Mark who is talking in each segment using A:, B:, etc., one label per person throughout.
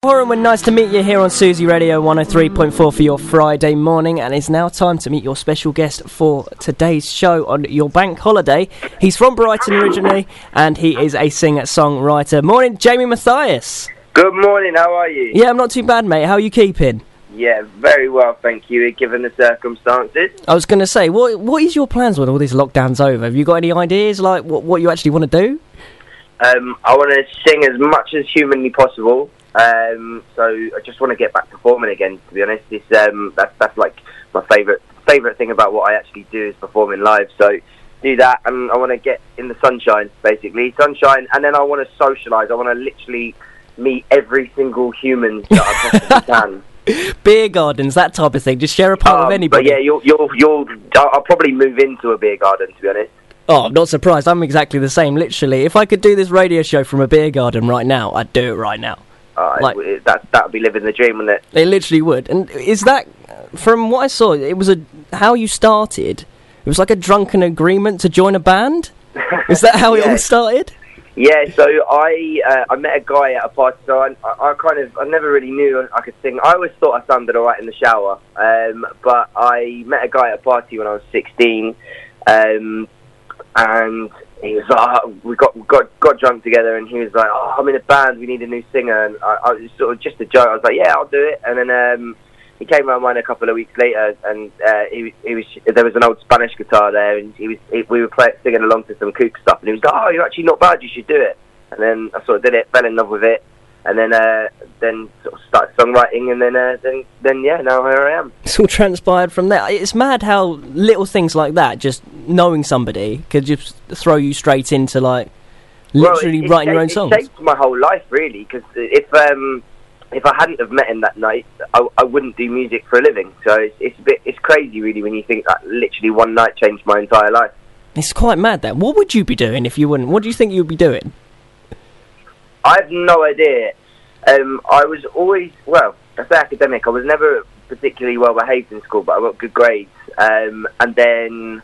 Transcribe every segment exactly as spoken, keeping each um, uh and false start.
A: Horan, nice to meet you here on Susie Radio one oh three point four for your Friday morning, and it's now time to meet your special guest for today's show on your bank holiday. He's from Brighton originally, and he is a singer-songwriter. Morning, Jamie Mathias.
B: Good morning, how are you?
A: Yeah, I'm not too bad, mate. How are you keeping?
B: Yeah, very well, thank you, given the circumstances.
A: I was going to say, what what is your plans when all these lockdowns over? Have you got any ideas, like, what, what you actually want to do?
B: Um, I want to sing as much as humanly possible. Um, so I just want to get back performing again, to be honest. It's, um, that's, that's like my favourite favourite thing about what I actually do is performing live. So do that, and I want to get in the sunshine, basically. Sunshine, and then I want to socialise. I want to literally meet every single human that I possibly can.
A: Beer gardens, that type of thing. Just share a pint
B: um,
A: with anybody.
B: But yeah, you'll, you'll, you'll, I'll, I'll probably move into a beer garden, to be honest.
A: Oh, I'm not surprised. I'm exactly the same, literally. If I could do this radio show from a beer garden right now, I'd do it right now.
B: Uh,
A: like,
B: it, that that would be living the dream, wouldn't it?
A: It literally would. And is that, from what I saw, it was a how you started? It was like a drunken agreement to join a band? Is that how yeah. it all started?
B: Yeah, so I uh, I met a guy at a party, so I, I, I kind of, I never really knew I could sing. I always thought I sounded alright in the shower, um, but I met a guy at a party when I was sixteen, um, and he was like, oh, we got got got drunk together, and he was like, oh, I'm in a band, we need a new singer, and I, I was sort of just a joke. I was like, yeah, I'll do it, and then um, he came around mine a couple of weeks later, and uh, he, he was there was an old Spanish guitar there, and he was he, we were play, singing along to some kook stuff, and he was like, oh, you're actually not bad, you should do it. And then I sort of did it, fell in love with it, and then uh, then sort of started songwriting, and then uh, then then yeah, now here I am.
A: It's all transpired from there. It's mad how little things like that, just knowing somebody, could just throw you straight into like literally
B: well, it,
A: writing
B: it,
A: your own
B: it
A: songs.
B: It shaped my whole life, really, because if um, if I hadn't have met him that night, I, I wouldn't do music for a living. So it's, it's a bit it's crazy, really, when you think that literally one night changed my entire life.
A: It's quite mad. That. What would you be doing if you wouldn't? What do you think you'd be doing?
B: I have no idea. Um, I was always, well, I say academic, I was never particularly well behaved in school, but I got good grades. Um, and then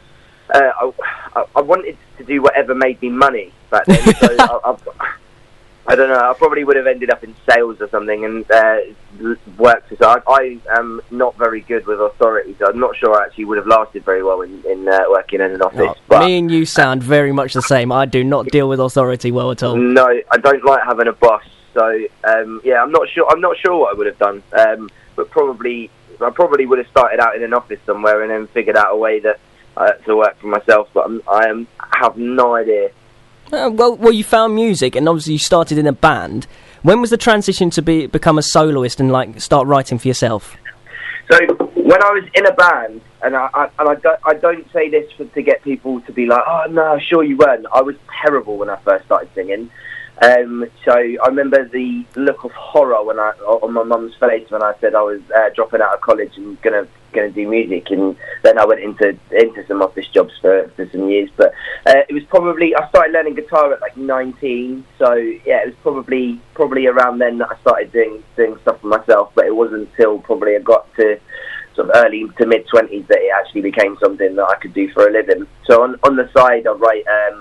B: uh, I, I wanted to do whatever made me money back then. So I, I, I don't know, I probably would have ended up in sales or something and uh, worked. So I, I am not very good with authority, so I'm not sure I actually would have lasted very well in, in uh, working in an office.
A: Oh,
B: but,
A: me and you sound very much the same. I do not deal with authority well at all.
B: No, I don't like having a boss. So um, yeah, I'm not sure. I'm not sure what I would have done, um, but probably I probably would have started out in an office somewhere and then figured out a way that I had to work for myself. But I'm, I am have no idea.
A: Uh, well, well, you found music, and obviously you started in a band. When was the transition to be become a soloist and like start writing for yourself?
B: So when I was in a band, and I, I and I don't, I don't say this for, to get people to be like, oh no, sure you weren't. I was terrible when I first started singing. Um, so I remember the look of horror when I on my mum's face when I said I was uh, dropping out of college and gonna gonna do music, and then I went into into some office jobs for, for some years. But uh, it was probably I started learning guitar at like nineteen, so yeah, it was probably probably around then that I started doing doing stuff for myself. But it wasn't until probably I got to sort of early to mid twenties that it actually became something that I could do for a living. So on on the side, I write. Um,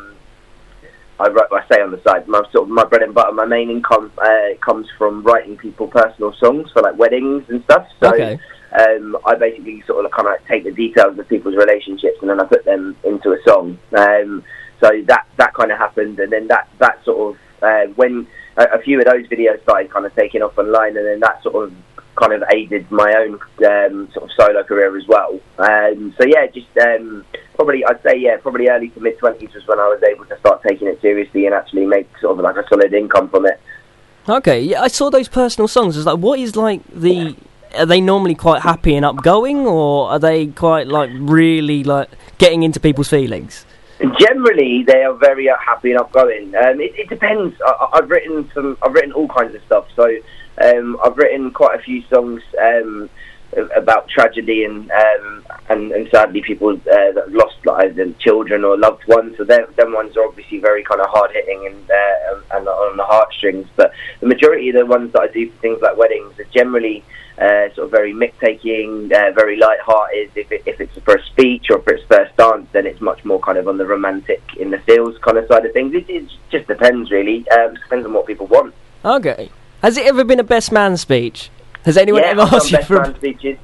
B: I, write, I say on the side, my sort of my bread and butter, my main income uh, comes from writing people personal songs for like weddings and stuff. So
A: okay.
B: um, I basically sort of kind of like take the details of people's relationships and then I put them into a song. Um, so that that kind of happened, and then that that sort of uh, when a, a few of those videos started kind of taking off online, and then that sort of kind of aided my own um, sort of solo career as well. Um, so yeah, just um, probably I'd say yeah, probably early to mid twenties was when I was able to start taking it seriously and actually make sort of like a solid income from it.
A: Okay, yeah, I saw those personal songs. It's like, what is like the? Are they normally quite happy and upgoing, or are they quite like really like getting into people's feelings?
B: Generally, they are very happy and upgoing. Um, it, it depends. I, I've written some. I've written all kinds of stuff. So. Um, I've written quite a few songs um, about tragedy and um, and, and sadly people uh, that have lost like, either children or loved ones. So them ones are obviously very kind of hard hitting and uh, and on the heartstrings. But the majority of the ones that I do for things like weddings are generally uh, sort of very mick-taking, uh, very light-hearted. If it, if it's for a speech or for its first dance, then it's much more kind of on the romantic, in the feels kind of side of things. It, it just depends really. Um, it depends on what people want.
A: Okay. Has it ever been a best man speech? Has anyone
B: yeah,
A: ever
B: I've
A: asked
B: done
A: you for?
B: best man speeches.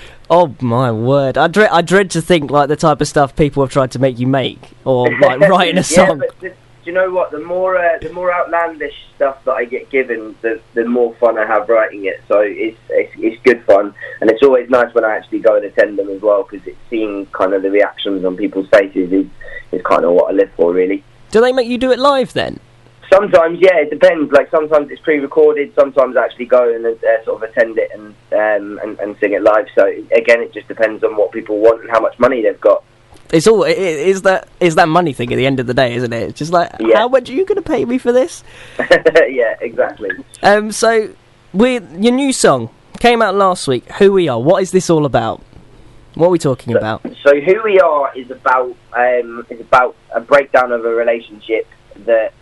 A: Oh my word! I dread, I dread to think like the type of stuff people have tried to make you make, or like writing a song.
B: Yeah, but the, do you know what? The more uh, the more outlandish stuff that I get given, the the more fun I have writing it. So it's it's, it's good fun, and it's always nice when I actually go and attend them as well, because it's seeing kind of the reactions on people's faces is is kind of what I live for, really.
A: Do they make you do it live then?
B: Sometimes, yeah, it depends. Like sometimes it's pre-recorded. Sometimes I actually go and uh, sort of attend it and, um, and and sing it live. So again, it just depends on what people want and how much money they've got.
A: It's all it is that is that money thing at the end of the day, isn't it? It's just like,
B: yeah.
A: How much are you going to pay me for this?
B: Yeah, exactly.
A: Um, so with your new song came out last week. Who We Are. What is this all about? What are we talking
B: so,
A: about?
B: So Who We Are is about um, is about a breakdown of a relationship that.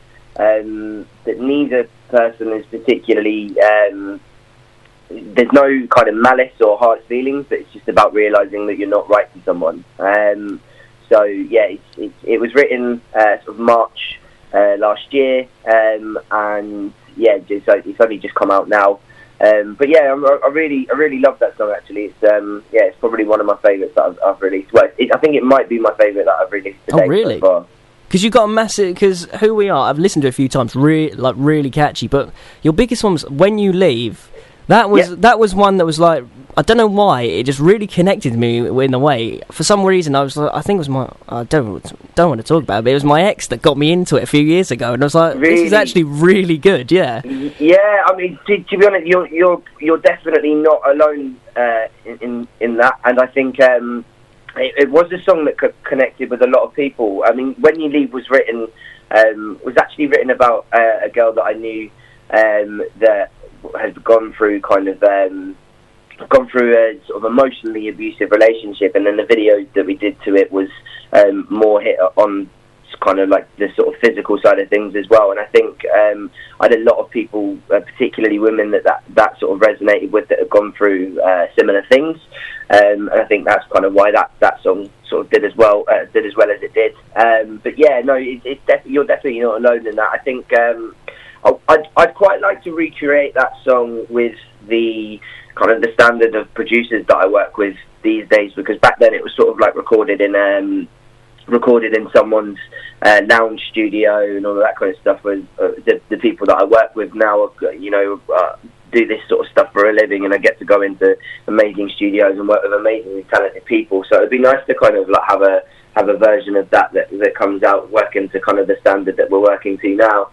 B: Um, that neither person is particularly, um, there's no kind of malice or hard feelings, but it's just about realising that you're not right to someone. Um, so, yeah, it's, it's, it was written uh, sort of March uh, last year, um, and, yeah, it's, it's only just come out now. Um, but, yeah, I, I really I really love that song, actually. It's um, yeah, it's probably one of my favourites that I've, I've released. Well, it, I think it might be my favourite that I've released today.
A: Oh, really?
B: So far.
A: Because you got a massive. Because Who We Are, I've listened to it a few times. Really, like really catchy. But your biggest one was When You Leave. That was
B: yeah.
A: that was one that was like, I don't know why, it just really connected me in a way. For some reason, I was like, I think it was my. I don't don't want to talk about it. But it was my ex that got me into it a few years ago, and I was like,
B: really?
A: This is actually really good. Yeah.
B: Yeah, I mean, to, to be honest, you're you're you're definitely not alone uh, in, in in that, and I think. Um, It, it was a song that co- connected with a lot of people. I mean, When You Leave was written, um, was actually written about uh, a girl that I knew um, that had gone through kind of um, gone through a sort of emotionally abusive relationship, and then the video that we did to it was um, more hit on kind of like the sort of physical side of things as well. And I think um, I had a lot of people, uh, particularly women, that, that that sort of resonated with, that have gone through uh, similar things. Um, and I think that's kind of why that, that song sort of did as well uh, did as well as it did. Um, but yeah, no, it, it's def- you're definitely not alone in that. I think um, I'd, I'd quite like to recreate that song with the kind of the standard of producers that I work with these days, because back then it was sort of like recorded in um, recorded in someone's uh, lounge studio and all of that kind of stuff. With uh, the, the people that I work with now, you know. Uh, do this sort of stuff for a living, and I get to go into amazing studios and work with amazingly talented people. So it'd be nice to kind of like have a have a version of that that, that comes out working to kind of the standard that we're working to now.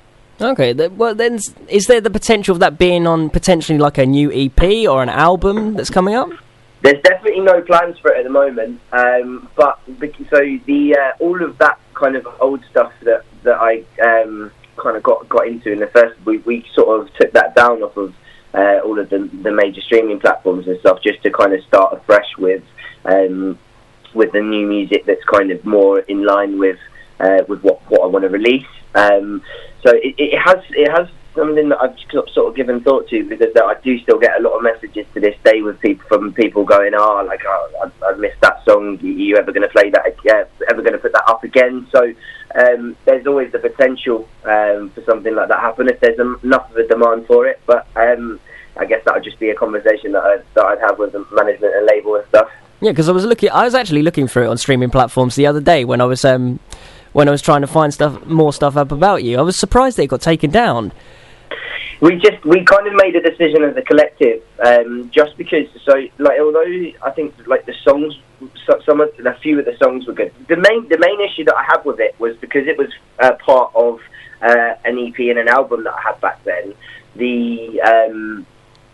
A: Okay, th- well then, is there the potential of that being on potentially like a new E P or an album that's coming up?
B: There's definitely no plans for it at the moment, um, but so the uh, all of that kind of old stuff that that I. Um, kind of got got into in the first we, we sort of took that down off of uh, all of the, the major streaming platforms and stuff, just to kind of start afresh with um, with the new music that's kind of more in line with uh, with what, what I want to release. Um, so it, it has it has something that I've sort of given thought to, because I do still get a lot of messages to this day with people from people going, oh, like oh, I, I missed that song. Are you ever going to play that? Uh, ever going to put that up again? So. Um, there's always the potential um, for something like that happen if there's enough of a demand for it. But um, I guess that would just be a conversation that I'd, that I'd have with the management and label and stuff.
A: Yeah, because I was looking, I was actually looking for it on streaming platforms the other day when I was um, when I was trying to find stuff, more stuff up about you. I was surprised that it got taken down.
B: We just we kind of made a decision as a collective, um, just because. So, like, although I think like the songs, some of a few of the songs were good. The main the main issue that I had with it was because it was uh, part of uh, an E P and an album that I had back then. The um,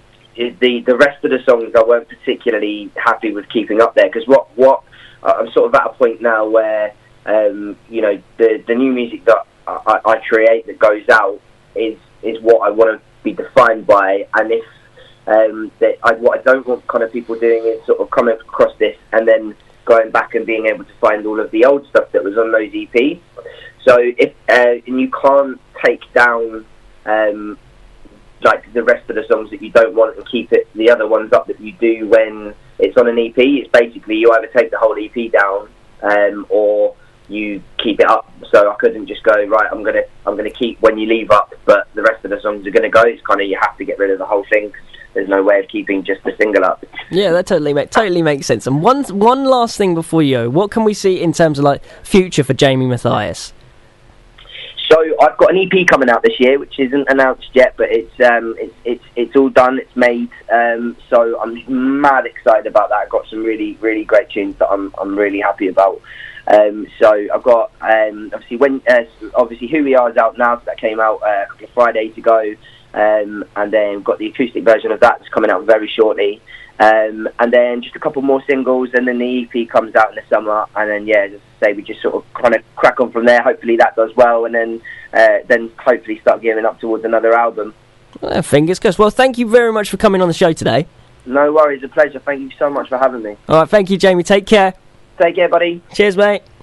B: the the rest of the songs I weren't particularly happy with keeping up there, because what what I'm sort of at a point now where um, you know the the new music that I, I create that goes out is. is what I want to be defined by, and if um, that I, what I don't want kind of people doing is sort of coming across this and then going back and being able to find all of the old stuff that was on those E Ps. So if uh, and you can't take down um, like the rest of the songs that you don't want and keep it the other ones up that you do when it's on an E P. It's basically you either take the whole E P down um, or you keep it up. So I couldn't just go, right, I'm gonna I'm gonna keep When You Leave up, but the rest of the songs are gonna go. It's kind of, you have to get rid of the whole thing. There's no way of keeping just the single up. Yeah,
A: that totally make, totally makes sense. And one one last thing before you go, what can we see in terms of like future for Jamie Mathias?
B: So I've got an E P coming out this year, which isn't announced yet, but it's um, it's it's it's all done, it's made. Um, so I'm mad excited about that. I've got some really really great tunes that I'm I'm really happy about. Um, so I've got um, obviously when uh, obviously Who We Are is out now. So that came out uh, a couple of Fridays ago, um, and then we've got the acoustic version of that that's coming out very shortly. Um, and then just a couple more singles, and then the E P comes out in the summer, and then yeah, just say we just sort of kind of crack on from there. Hopefully that does well, and then uh, then hopefully start gearing up towards another album.
A: Well, fingers crossed. Well, thank you very much for coming on the show today.
B: No worries, a pleasure. Thank you so much for having me.
A: All right, thank you, Jamie. Take care.
B: Take care, buddy.
A: Cheers, mate.